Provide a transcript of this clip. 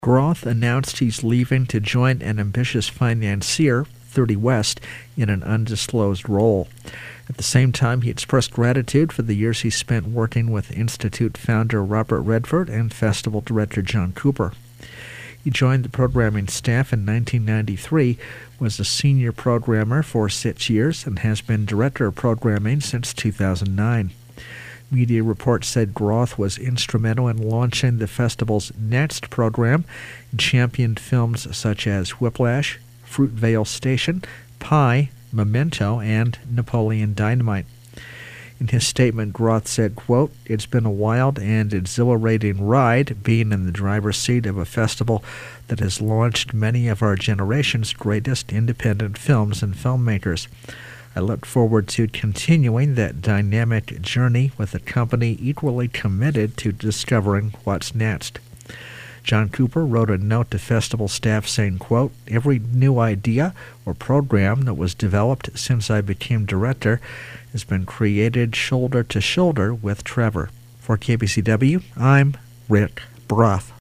Groth announced he's leaving to join an ambitious financier, 30 West, in an undisclosed role. At the same time, he expressed gratitude for the years he spent working with Institute founder Robert Redford and festival director John Cooper. He joined the programming staff in 1993, was a senior programmer for 6 years, and has been director of programming since 2009. Media reports said Groth was instrumental in launching the festival's Next program and championed films such as Whiplash, Fruitvale Station, Pi, Memento, and Napoleon Dynamite. In his statement, Groth said, quote, "It's been a wild and exhilarating ride being in the driver's seat of a festival that has launched many of our generation's greatest independent films and filmmakers. I look forward to continuing that dynamic journey with a company equally committed to discovering what's next." John Cooper wrote a note to festival staff saying, quote, "Every new idea or program that was developed since I became director has been created shoulder to shoulder with Trevor." For KBCW, I'm Rick Broth.